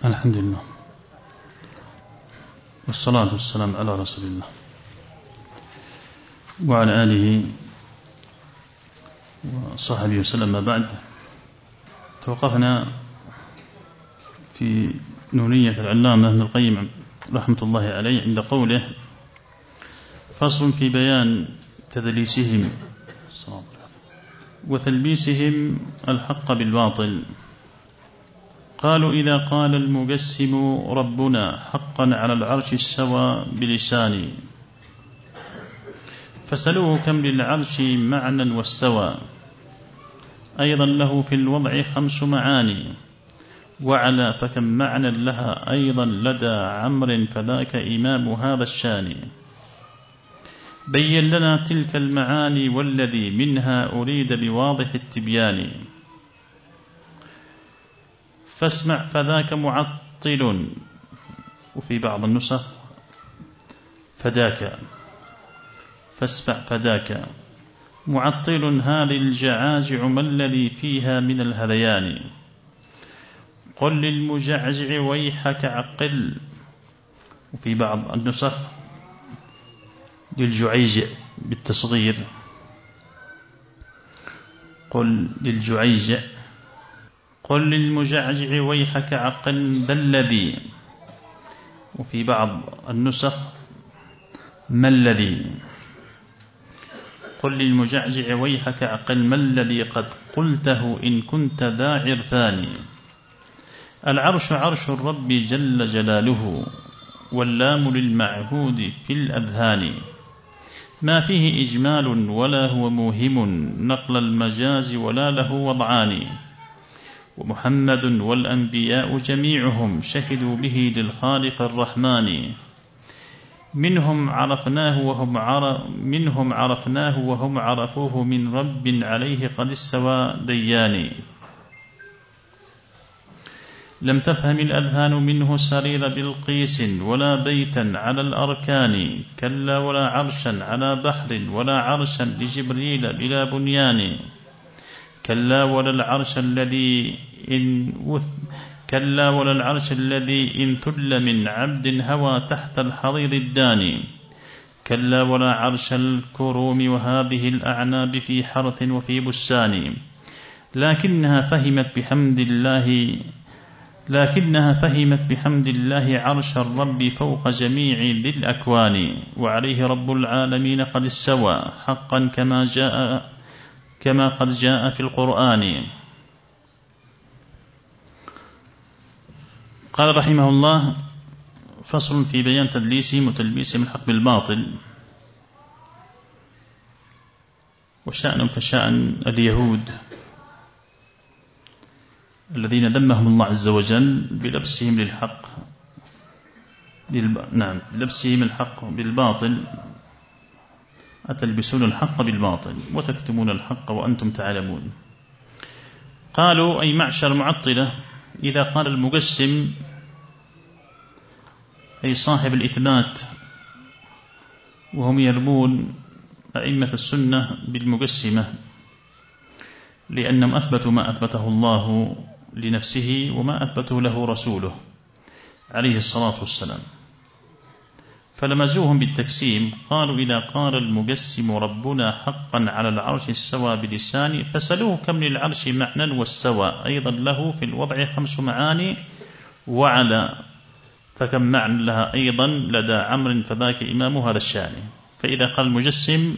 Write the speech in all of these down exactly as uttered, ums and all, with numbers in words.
الحمد لله والصلاة والسلام على رسول الله وعلى آله وصحبه وسلم. ما بعد، توقفنا في نونية العلامة ابن القيم رحمة الله عليه عند قوله: فصل في بيان تدليسهم وتلبيسهم الحق بالباطل. قالوا: إذا قال المجسم ربنا حقا على العرش استوى بلساني، فسألوه كم للعرش معنى واستوى، أيضا له في الوضع خمس معاني، وعلى فكم معنى لها أيضا لدى عمر، فذاك إمام هذا الشان. بين لنا تلك المعاني والذي منها أريد بواضح التبيان، فاسمع فذاك معطل، وفي بعض النسخ فداك، فاسمع فداك معطل هذه الجعاجع ما الذي فيها من الهذيان. قل للمجعجع ويحك عقل، وفي بعض النسخ للجعيجع بالتصغير، قل للجعيجع قل للمجعجع ويحك عقل ذا الذي، وفي بعض النسخ ما الذي. قل للمجعجع ويحك عقل ما الذي قد قلته إن كنت ذا عرفان. العرش عرش الرب جل جلاله، واللام للمعهود في الأذهان، ما فيه إجمال ولا هو موهم نقل المجاز ولا له وضعان. ومحمد والأنبياء جميعهم شهدوا به للخالق الرحمن، منهم عرفناه وهم عرف منهم عرفناه وهم عرفوه من رب عليه قد استوى ديان. لم تفهم الأذهان منه سرير بلقيس ولا بيتا على الأركان، كلا ولا عرشا على بحر ولا عرشا لجبريل بلا بنيان. كلا ولا العرش الذي إن كلا ولا العرش الذي إن ثل من عبد هوى تحت الحضيض الداني. كلا ولا عرش الكروم وهذه الأعناب في حرث وفي بستان. لكنها فهمت بحمد الله لكنها فهمت بحمد الله عرش الرب فوق جميع ذي الأكوان، وعليه رب العالمين قد استوى حقا كما جاء كما قد جاء في القرآن. قال رحمه الله: فصل في بيان تدليسهم وتلبيسهم الحق بالباطل. وشأنهم كشأن اليهود الذين ذمهم الله عز وجل بلبسهم للحق للب... نعم بلبسهم الحق بالباطل. أتلبسون الحق بالباطل وتكتمون الحق وأنتم تعلمون. قالوا: أي معشر معطلة، إذا قال المجسم أي صاحب الإثبات، وهم يرمون أئمة السنة بالمجسمة، لأنهم أثبتوا ما أثبته الله لنفسه وما أثبته له رسوله عليه الصلاة والسلام، فلمزوهم بالتجسيم. قالوا: إذا قال المجسم ربنا حقا على العرش استوى بلساني، فسألوه كم للعرش معنى واستوى، أيضا له في الوضع خمس معاني، وعلى فكم معنى لها أيضا لدى عمر، فذاك إمام هذا الشان. فإذا قال المجسم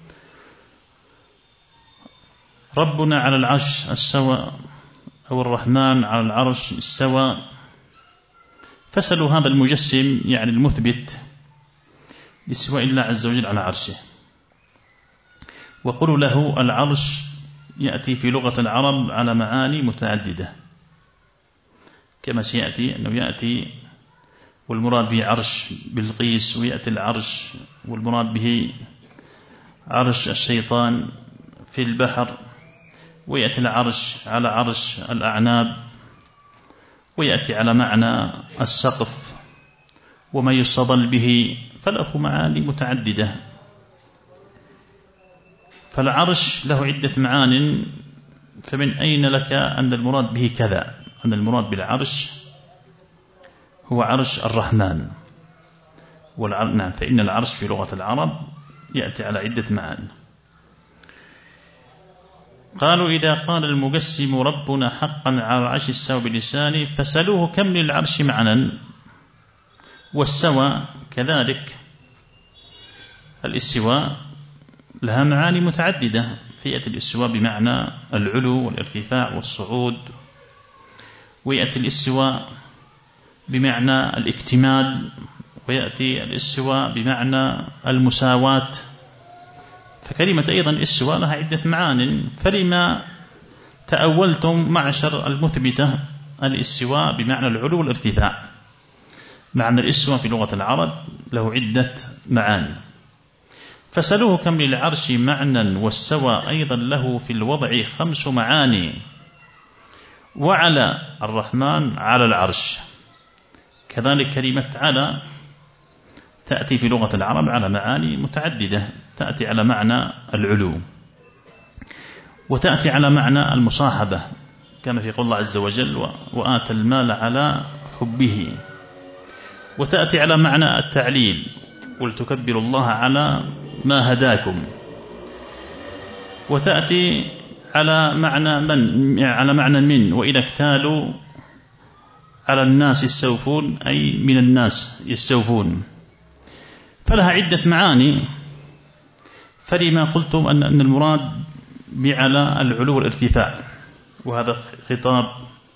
ربنا على العرش استوى، أو الرحمن على العرش استوى، فسألوا هذا المجسم يعني المثبت لاستواء الله عز وجل على عرشه، وقولوا له العرش يأتي في لغة العرب على معاني متعددة، كما سيأتي أنه يأتي والمراد به عرش بلقيس، ويأتي العرش والمراد به عرش الشيطان في البحر، ويأتي العرش على عرش الأعناب، ويأتي على معنى السقف وما يستظل به، فله معاني متعددة. فالعرش له عدة معان، فمن أين لك أن المراد به كذا، أن المراد بالعرش هو عرش الرحمن. نعم، فإن العرش في لغة العرب يأتي على عدة معاني. قالوا إذا قال المجسم ربنا حقا على العرش استوى بلسانه فسألوه كم للعرش معنى. والسوى كذلك، الاستواء لها معاني متعددة، فيأتي الاستواء بمعنى العلو والارتفاع والصعود، ويأتي الاستواء بمعنى الاكتمال، ويأتي الاستواء بمعنى المساواة. فكلمة أيضا الاستواء لها عدة معان، فلما تأولتم معشر المثبتة الاستواء بمعنى العلو والارتفاع؟ معنى الاستواء في لغة العرب له عدة معاني. فسألوه كم للعرش معنى، والسوى أيضا له في الوضع خمس معاني. وعلى الرحمن على العرش، كذلك كلمة على تأتي في لغة العرب على معاني متعددة، تأتي على معنى العلو، وتأتي على معنى المصاحبة كما في قول الله عز وجل وآتى المال على حبه، وتأتي على معنى التعليل ولتكبروا الله على ما هداكم، وتأتي على معنى من على معنى من وإذا اكتالوا على الناس يستوفون، أي من الناس يستوفون. فلها عدة معاني. فلما قلتم أن أن المراد بعلى العلو والارتفاع، وهذا خطاب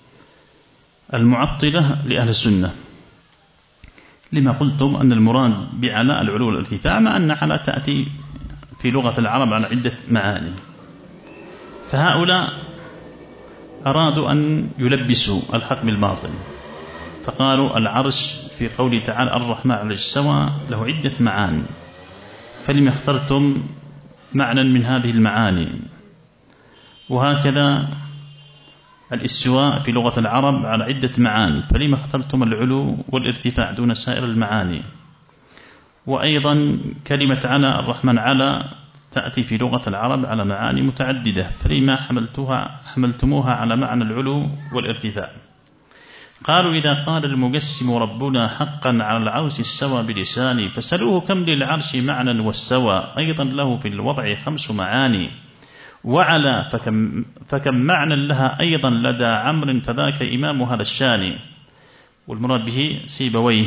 المعطلة لأهل السنة. لما قلتم أن المراد بعلى العلو والارتفاع، مع أن على تأتي في لغة العرب على عدة معاني. فهؤلاء أرادوا أن يلبسوا الحق بالباطل، فقالوا العرش في قوله تعالى الرحمن على السوى له عدة معاني، فلما اخترتم معنى من هذه المعاني؟ وهكذا الاستواء في لغة العرب على عدة معاني، فلما اخترتم العلو والارتفاع دون سائر المعاني؟ وأيضا كلمة على الرحمن على تأتي في لغة العرب على معاني متعددة، فلما حملتها حملتموها على معنى العلو والارتفاع؟ قالوا إذا قال المجسم ربنا حقا على العرش استوى بلسانه فسألوه كم للعرش معنى، والسوى أيضا له في الوضع خمس معاني. وعلى فكم, فكم معنى لها أيضا لدى عمرو فذاك إمام هذا الشان. والمراد به سيبويه.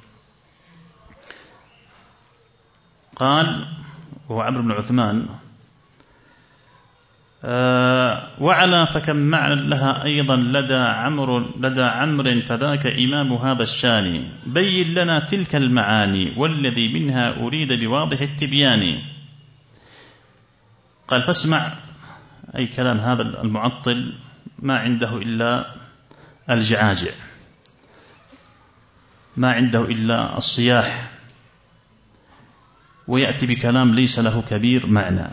قال وهو عمرو بن عثمان آه وعلى فكم معنى لها أيضا لدى عمرو لدى عمرو فذاك إمام هذا الشان. بين لنا تلك المعاني والذي منها أريد بواضح التبيان. قال فاسمع، أي كلام هذا المعطل ما عنده إلا الجعاجع، ما عنده إلا الصياح، ويأتي بكلام ليس له كبير معنى.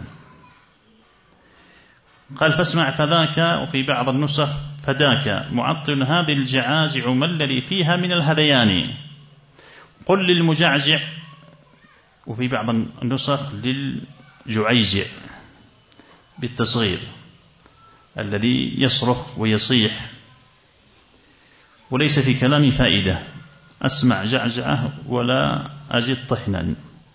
قال فاسمع فذاك، وفي بعض النسخ فداك، معطل هذه الجعاجع ما الذي فيها من الهذيان. قل للمجعجع، وفي بعض النسخ للجعيجع بالتصغير، الذي يصرخ ويصيح وليس في كلام فائدة، أسمع جعجعه ولا أجد طحنا.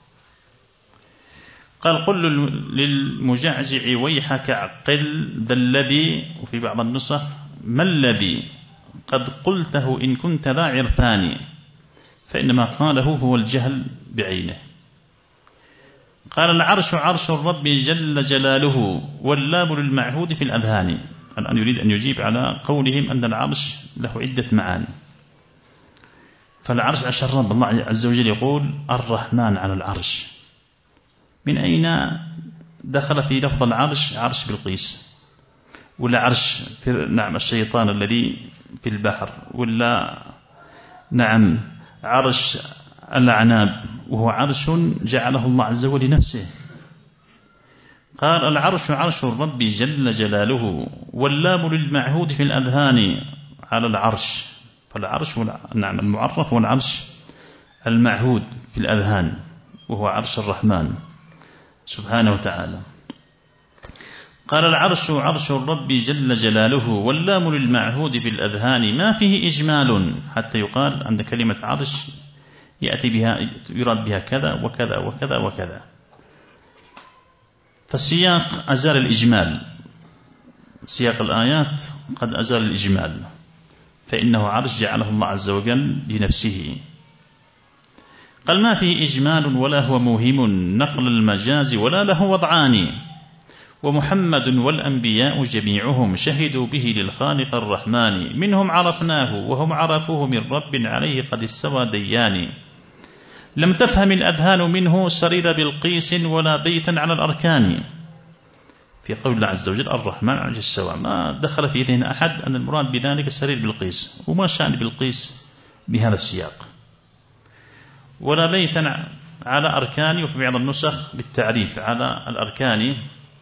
قال قل للمجعجع ويحك عقل ذا الذي، وفي بعض النسخ ما الذي قد قلته إن كنت ذا عرفان، فإنما قاله هو الجهل بعينه. قال العرش عرش الرب جل جلاله واللام للمعهود في الأذهان. الآن يريد أن يجيب على قولهم أن العرش له عدة معاني. فالعرش عرش الرب، الله عز وجل يقول الرحمن على العرش. من أين دخل في لفظ العرش عرش بلقيس، ولا عرش في نعم الشيطان الذي في البحر، ولا نعم عرش الأعناب، وهو عرش جعله الله عز وجل لنفسه. قال العرش عرش الرب جل جلاله واللام للمعهود في الأذهان على العرش. فالعرش نعم المعرف والعرش المعهود في الأذهان، وهو عرش الرحمن سبحانه وتعالى. قال العرش عرش الرب جل جلاله، واللام للمعهود بالأذهان ما فيه إجمال، حتى يقال عند كلمة عرش يأتي بها يراد بها كذا وكذا وكذا وكذا. فالسياق أزال الإجمال، سياق الآيات قد أزال الإجمال، فإنه عرش جعله الله عز وجل لنفسه. قال ما فيه إجمال ولا هو موهم نقل المجاز ولا له وضعان، ومحمد والأنبياء جميعهم شهدوا به للخالق الرحمن، منهم عرفناه وهم عرفوه من رب عليه قد استوى ديان. لم تفهم الأذهان منه سرير بالقيس ولا بيتا على الأركان. في قول الله عز وجل الرحمن على العرش استوى، ما دخل في ذهن أحد أن المراد بذلك سرير بالقيس، وما شأن بالقيس بهذا السياق. ولا بيتا على أركان، وفي بعض النسخ بالتعريف على الأركان.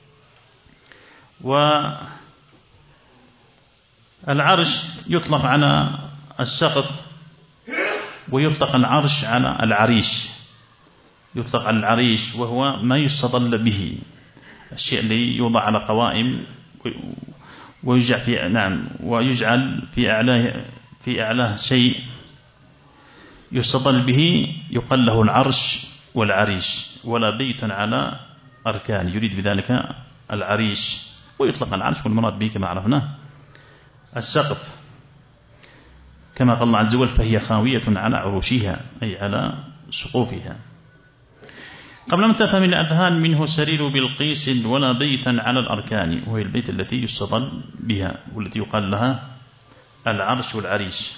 والعرش يطلق على السقف، ويطلق العرش على العريش، يطلق على العريش وهو ما يستظل به، الشيء اللي يوضع على قوائم ويجعل في نعم ويجعل في أعلاه في أعلاه شيء يستظل به، يقال له العرش والعريش. ولا بيت على أركان، يريد بذلك العريش، ويطلق العرش والمراد به كما عرفنا السقف، كما قال الله عز وجل فهي خاوية على عروشها، أي على سقوفها. قبل أن تفهم الأذهان منه سرير بالقيس ولا بيتا على الأركان، وهي البيت التي يستظل بها والتي يقال لها العرش والعريش.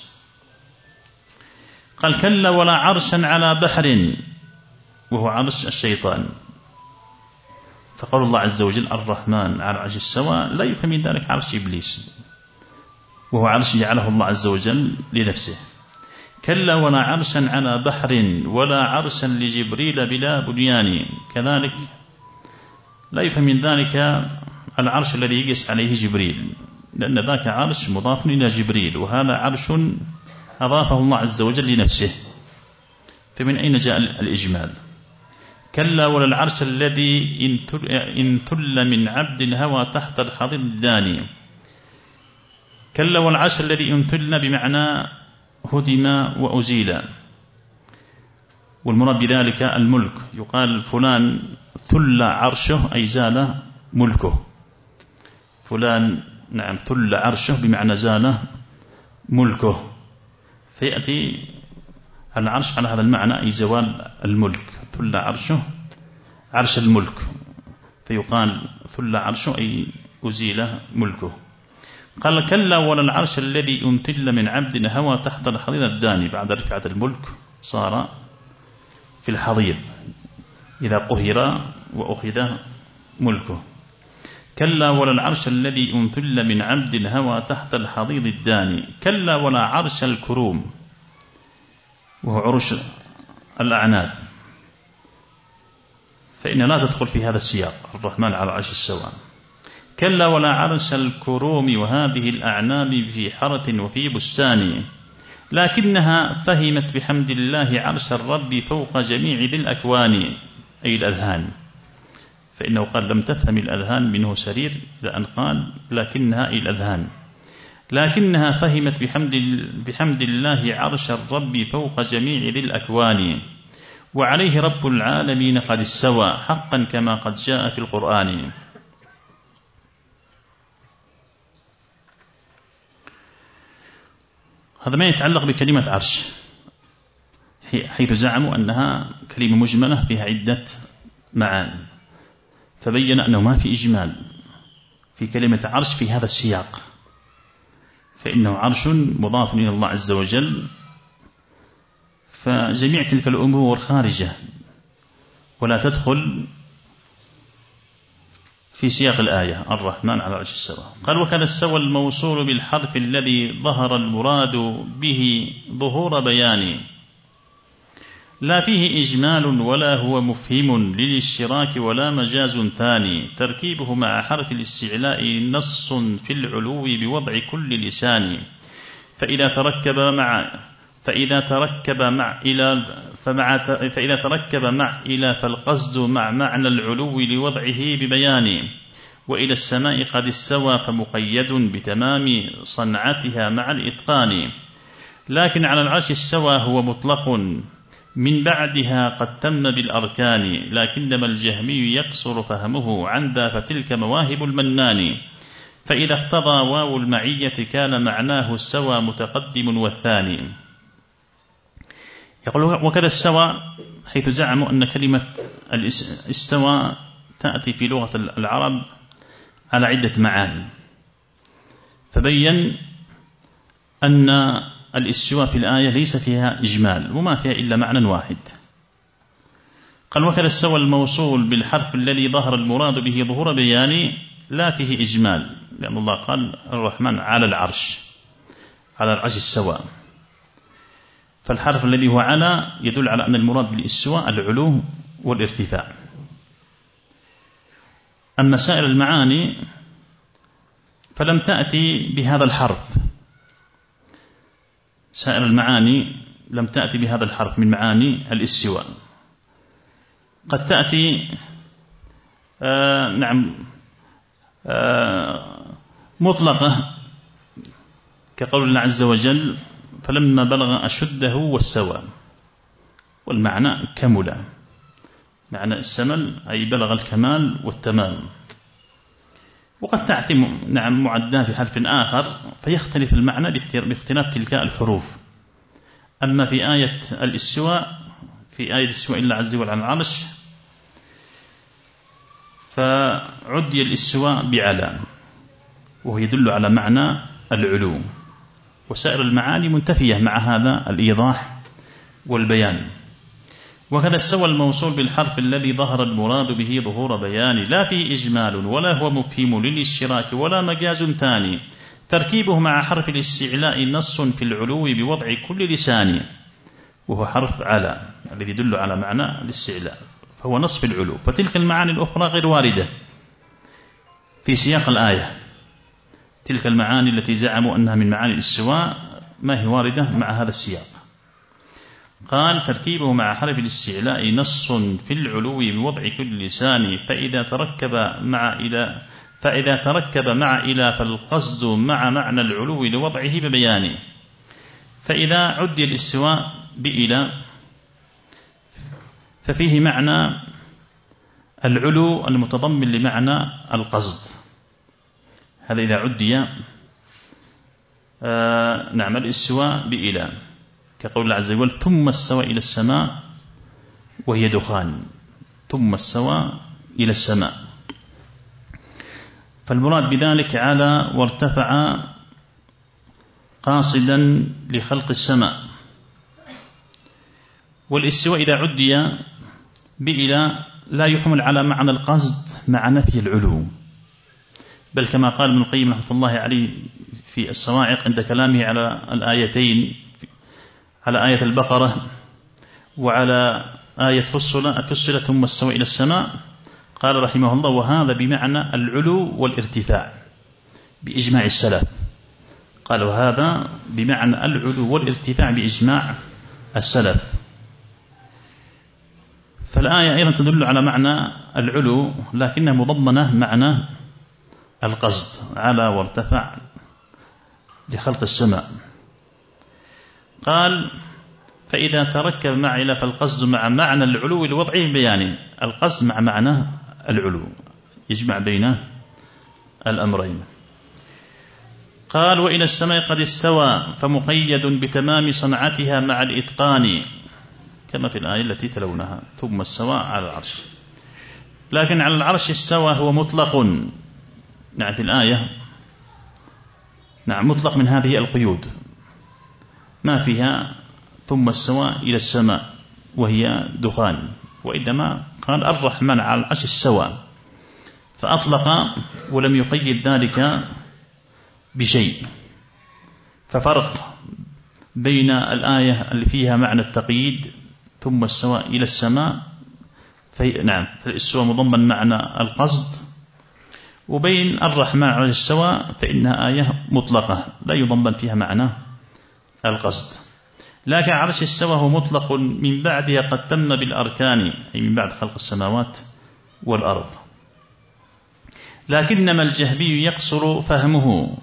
قال كلا ولا عرشا على بحر، وهو عرش الشيطان. فقال الله عز وجل الرحمن على عرش استوى، لا يفهم من ذلك عرش إبليس، وهو عرش جعله الله عز وجل لنفسه. كلا ولا عرشا على بحر ولا عرشا لجبريل بلا بنيان، كذلك لا يفهم من ذلك العرش الذي يقيس عليه جبريل، لأن ذاك عرش مضاف إلى جبريل، وهذا عرش أضافه الله عز وجل لنفسه، فمن أين جاء الإجمال؟ كلا ولا العرش الذي إن تل من عبد هوى تحت الحضيض الداني. كلا والعرش الذي إن تل بمعنى هدم وأزيل، والمراد بذلك الملك، يقال فلان تل عرشه أي زال ملكه، فلان نعم تل عرشه بمعنى زال ملكه، فيأتي العرش على هذا المعنى أي زوال الملك، ثل عرشه عرش الملك، فيقال ثل عرشه أي أزيل ملكه. قال كلا ولا العرش الذي أنتل من عبد هوى تحت الحضيض الداني، بعد رفعة الملك صار في الحضيض إذا قهر وأخذ ملكه. كلا ولا العرش الذي أنتل من عبد هوى تحت الحضيض الداني. كلا ولا عرش الكروم، وهو عرش الأعناب، فإن لا تدخل في هذا السياق، الرحمن على العرش استوى. كلا ولا عرش الكروم وهذه الأعناب في حرة وفي بستان، لكنها فهمت بحمد الله عرش الرب فوق جميع ذي الأكوان، أي الأذهان، فإنه قال لم تفهم الأذهان منه سرير، إذا أن قال لكنها أي الأذهان، لكنها فهمت بحمد, بحمد الله عرش الرب فوق جميع ذي الأكوان، وعليه رب العالمين قد استوى حقا كما قد جاء في القرآن. هذا ما يتعلق بكلمة عرش، حيث زعموا أنها كلمة مجملة فيها عدة معاني، فبين أنه ما في إجمال في كلمة عرش في هذا السياق، فإنه عرش مضاف إلى الله عز وجل، فجميع تلك الأمور خارجة ولا تدخل في سياق الآية الرحمن على العرش استوى. قال وكذا استوى الموصول بالحرف الذي ظهر المراد به ظهور بيان، لا فيه إجمال ولا هو مفهم للاشتراك ولا مجاز ثاني، تركيبه مع حرف الاستعلاء نص في العلو بوضع كل لسان، فإذا تركب مع فإذا تركب مع إلى فمع فإذا تركب مع إلى فالقصد مع معنى العلو لوضعه ببيان، وإلى السماء قد استوى فمقيد بتمام صنعتها مع الإتقان. لكن على العرش استوى هو مطلق من بعدها قد تم بالأركان، لكنما الجهمي يقصر فهمه عن ذا فتلك مواهب المنان. فإذا اقتضى واو المعية كان معناه السوى متقدم والثاني. يقول وكذا السوى، حيث زعموا أن كلمة الاستوى تأتي في لغة العرب على عدة معاني، فبين أن الاستواء في الآية ليس فيها إجمال وما فيها إلا معنى واحد. قال وكذا السوى الموصول بالحرف الذي ظهر المراد به ظهور بيان لا فيه إجمال، لأن الله قال الرحمن على العرش، على العرش السوى، فالحرف الذي هو على يدل على أن المراد بالاستواء العلو والارتفاع. أما سائر المعاني فلم تأتي بهذا الحرف، سائر المعاني لم تأتي بهذا الحرف من معاني الاستواء. قد تأتي آه نعم آه مطلقة كقول الله عز وجل فلما بلغ أشده واستوى، والمعنى كمل، معنى السمل أي بلغ الكمال والتمام. وقد تأتي نعم معداه في حرف آخر فيختلف المعنى باختلاف تلك الحروف. أما في آية الاستواء، في آية الاستواء الله عز وجل على العرش، فعدي الاستواء بعلى وهو يدل على معنى العلو، وسائر المعاني منتفية مع هذا الإيضاح والبيان. وكذا استوى الموصول بالحرف الذي ظهر المراد به ظهور بيان لا فيه إجمال ولا هو مفهوم للاشتراك ولا مجاز ثاني، تركيبه مع حرف الاستعلاء نص في العلو بوضع كل لسان، وهو حرف على الذي يدل على معنى الاستعلاء، فهو نص في العلو. فتلك المعاني الأخرى غير واردة في سياق الآية، تلك المعاني التي زعموا أنها من معاني الاستواء ما هي واردة مع هذا السياق. قال تركيبه مع حرف الاستعلاء نص في العلو بوضع كل لسان، فإذا تركب مع إلى فإذا تركب مع إلى فالقصد مع معنى العلو لوضعه ببيانه. فإذا عدي الاستواء بإلى ففيه معنى العلو المتضمن لمعنى القصد، هذا إذا عدي آه نعم الاستواء بإلى، كقول الله عز وجل ثم استوى إلى السماء وهي دخان، ثم استوى إلى السماء، فالمراد بذلك على وارتفع قاصدا لخلق السماء. والاستواء إذا عدي بإلى لا يحمل على معنى القصد مع نفي العلو، بل كما قال ابن القيم رحمة الله عليه في الصواعق عند كلامه على الآيتين، على آية البقرة وعلى آية فصل فصل ثم استوى إلى السماء، قال رحمه الله وهذا بمعنى العلو والارتفاع بإجماع السلف، قال وهذا بمعنى العلو والارتفاع بإجماع السلف. فالآية أيضا تدل على معنى العلو لكنها مضمنة معنى القصد، على وارتفع لخلق السماء. قال فإذا تركب مع إلى فالقصد مع معنى العلو لوضعه بيانه، القصد مع معنى العلو يجمع بين الأمرين. قال وإلى السماء قد استوى فمقيد بتمام صنعتها مع الإتقان، كما في الآية التي تلونها ثم استوى على العرش. لكن على العرش استوى هو مطلق، نعم في الآية نعم مطلق من هذه القيود، ما فيها ثم استوى إلى السماء وهي دخان، وإنما قال الرحمن على العرش استوى، فأطلق ولم يقيد ذلك بشيء. ففرق بين الآية اللي فيها معنى التقييد ثم استوى إلى السماء، في نعم فالاستواء مضمن معنى القصد، وبين الرحمن على السوى فإنها آية مطلقة لا يضمن فيها معنى القصد. لكن عرش السوى هو مطلق من بعدها قد تم بالأركان، أي من بعد خلق السماوات والأرض. لكنما الجهمي يقصر فهمه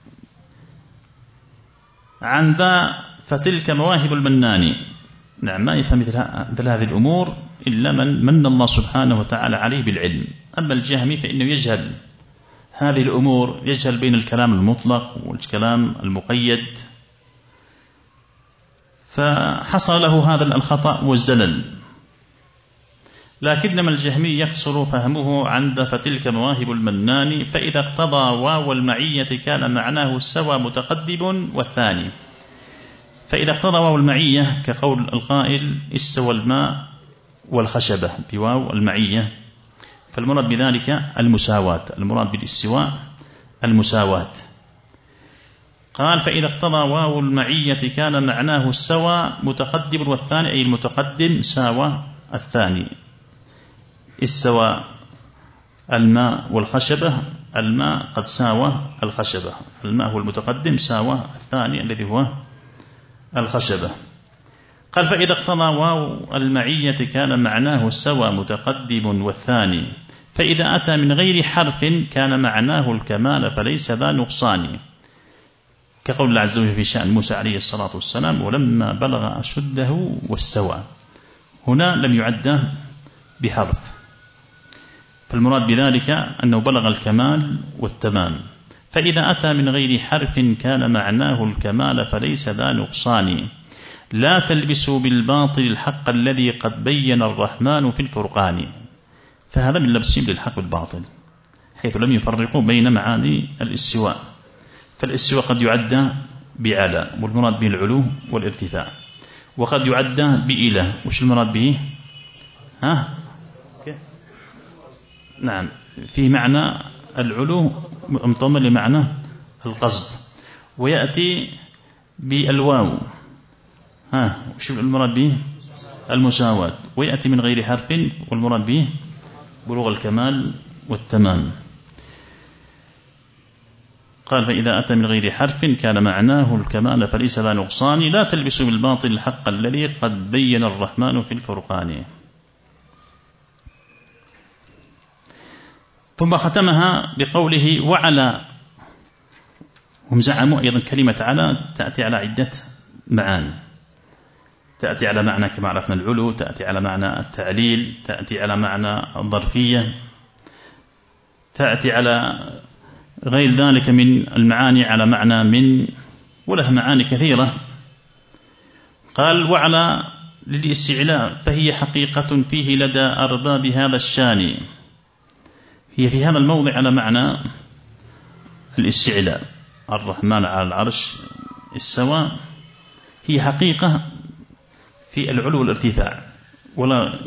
عن ذا فتلك مواهب المنان. نعم، ما يفهم مثل هذه الأمور إلا من من الله سبحانه وتعالى عليه بالعلم. أما الجهمي فإنه يجهل هذه الأمور، يجهل بين الكلام المطلق والكلام المقيد، فحصل له هذا الخطأ والزلل. لكنما الجهمي يقصر فهمه عند فتلك مواهب المنان، فإذا اقتضى واو المعية كان معناه السوى متقدم والثاني. فإذا اقتضى واو المعية كقول القائل استوى الماء والخشبة بواو المعية، فالمراد بذلك المساواة، المراد بالاستواء المساواة. قال فإذا اقتضى واو المعية كان معناه السوى متقدم والثاني، أي المتقدم ساوى الثاني. استوى الماء والخشبة، الماء قد ساوى الخشبة، الماء هو المتقدم ساوى الثاني الذي هو الخشبة. قال فإذا اقتضى واو المعية كان معناه السوى متقدم والثاني، فإذا أتى من غير حرف كان معناه الكمال فليس ذا نقصان، كقول الله عز وجل في شأن موسى عليه الصلاة والسلام ولما بلغ أشده واستوى، هنا لم يعد بحرف، فالمراد بذلك أنه بلغ الكمال والتمام. فإذا أتى من غير حرف كان معناه الكمال فليس ذا نقصان، لا تلبسوا بالباطل الحق الذي قد بين الرحمن في الفرقان. فهذا من لبسهم للحق بالباطل، حيث لم يفرقوا بين معاني الاستواء. فالاستواء قد يعد بعلى والمراد به العلو والارتفاع، وقد يعد بإله، وش المراد به؟ ها؟ نعم، في معنى العلو مضمن لمعنى القصد، ويأتي بالواو، ها وش المراد به؟ المساواة، ويأتي من غير حرف والمراد به بلوغ الكمال والتمام. قال فإذا أتى من غير حرف كان معناه الكمال فليس ذا نقصان، لا تلبسوا بالباطل الحق الذي قد بين الرحمن في الفرقان. ثم ختمها بقوله وعلى. هم زعموا أيضا كلمة على تأتي على عدة معاني، تأتي على معنى كما عرفنا العلو، تأتي على معنى التعليل، تأتي على معنى الظرفية، تأتي على غير ذلك من المعاني على معنى من، وله معاني كثيرة. قال وعلى للاستعلاء فهي حقيقة فيه لدى أرباب هذا الشان، هي في هذا الموضع على معنى الاستعلاء، الرحمن على العرش استوى، هي حقيقة في العلو والارتفاع، ولا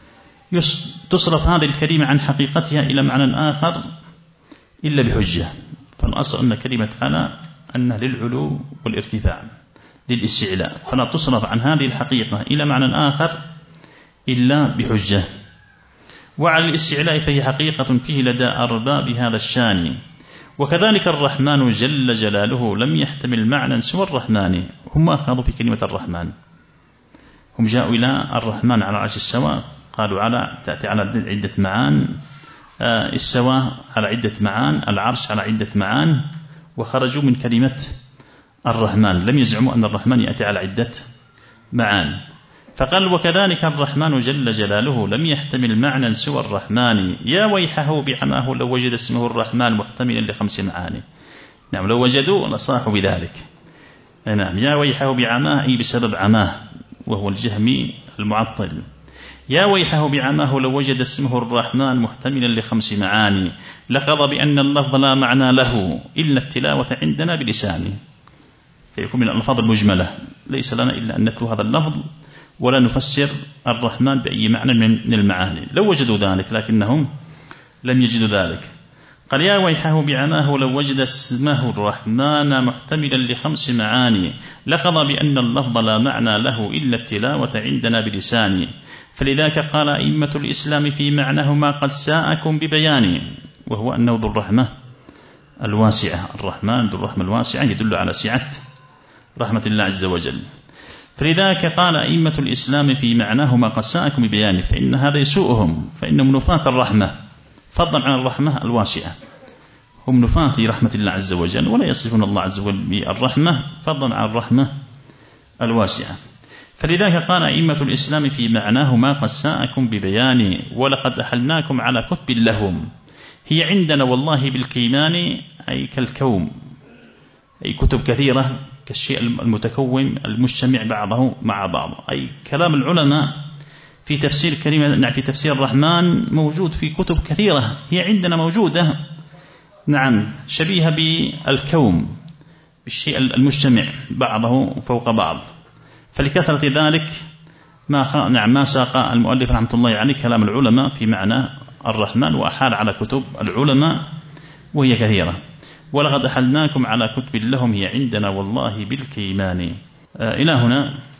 تصرف هذه الكلمة عن حقيقتها إلى معنى آخر إلا بحجة. فالأصل أن كلمة على أنها للعلو والارتفاع للاستعلاء، فلا تصرف عن هذه الحقيقة إلى معنى آخر إلا بحجة. وعلى الاستعلاء فهي حقيقة فيه لدى أرباب هذا الشان، وكذلك الرحمن جل جلاله لم يحتمل معنى سوى الرحمن. هم أخذوا في كلمة الرحمن، هم جاءوا إلى الرحمن على عرش السواء، قالوا على تأتي على عدة معان، السواء على عدة معان، العرش على عدة معان، وخرجوا من كلمة الرحمن، لم يزعموا أن الرحمن يأتي على عدة معان. فقال وكذلك الرحمن جل جلاله لم يحتمل معنى سوى الرحمن، يا ويحه بعماه لو وجد اسمه الرحمن محتملا لخمس معاني. نعم، لو وجدوا لصاحوا بذلك. نعم، يا ويحه بعماه أي بسبب عماه، وهو الجهمي المعطل. يا ويحه بعماه لو وجد اسمه الرحمن محتملا لخمس معاني، لقضى بأن اللفظ لا معنى له إلا التلاوة عندنا بلسانه. فيكون من الألفاظ المجملة، ليس لنا إلا أن نتلو هذا اللفظ ولا نفسر الرحمن بأي معنى من المعاني، لو وجدوا ذلك لكنهم لم يجدوا ذلك. قال يا ويحه بعماه لو وجد اسمه الرحمن محتملا لخمس معاني، لقضى بأن اللفظ لا معنى له إلا التلاوة عندنا بلسانه. فلذلك قال أئمة الإسلام في معناه ما قد ساءكم ببيانه، وهو أنه ذو الرحمة الواسعة. الرحمن ذو الرحمة الواسعة يدل على سعة رحمة الله عز وجل. فلذلك قال أئمة الإسلام في معناه ما قد ساءكم ببيانه، فإن هذا يسوءهم، فإنهم نفاة الرحمة، فضلا عن الرحمة الواسعة. هم نفاة لرحمة الله عز وجل ولا يصفون الله عز وجل بالرحمة فضلا عن الرحمة الواسعة. فلذلك قال أئمة الإسلام في معناه ما قد ساءكم ببيانه ولقد أحلناكم على كتب لهم هي عندنا والله بالكيمان، أي كالكوم، أي كتب كثيرة كالشيء المتكون المجتمع بعضه مع بعض. أي كلام العلماء في تفسير كلمة في تفسير الرحمن موجود في كتب كثيرة، هي عندنا موجودة نعم شبيهة بالكوم، بالشيء المجتمع بعضه فوق بعض. فلكثرة ذلك ما نعم ما ساق المؤلف رحمة الله عليه كلام العلماء في معنى الرحمن وأحال على كتب العلماء وهي كثيرة. ولقد أحلناكم على كتب لهم هي عندنا والله بالكيمان. إلى هنا